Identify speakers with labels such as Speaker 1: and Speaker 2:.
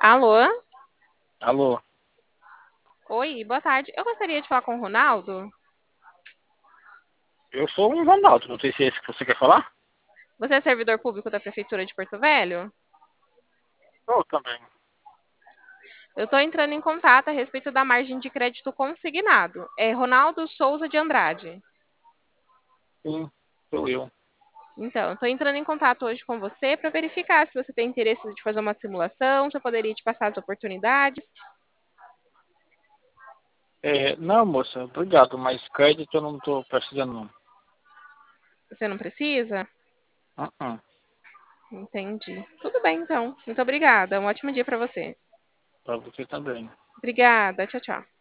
Speaker 1: Alô?
Speaker 2: Alô,
Speaker 1: Oi, boa tarde. Eu gostaria de falar com o Ronaldo.
Speaker 2: eu sou o Ronaldo, não sei se é esse que você quer falar.
Speaker 1: Você é servidor público da Prefeitura de Porto Velho?
Speaker 2: Eu também.
Speaker 1: Eu estou entrando em contato a respeito da margem de crédito consignado. É Ronaldo Souza de Andrade.
Speaker 2: Sim, sou eu.
Speaker 1: Então, eu estou entrando em contato hoje com você para verificar se você tem interesse de fazer uma simulação, se eu poderia te passar as oportunidades.
Speaker 2: Não, moça, obrigado, mas crédito eu não estou precisando não.
Speaker 1: Você não precisa?
Speaker 2: Uh-uh.
Speaker 1: Entendi. Tudo bem, então. Muito obrigada. Um ótimo dia para você.
Speaker 2: Para você também.
Speaker 1: Obrigada. Tchau, tchau.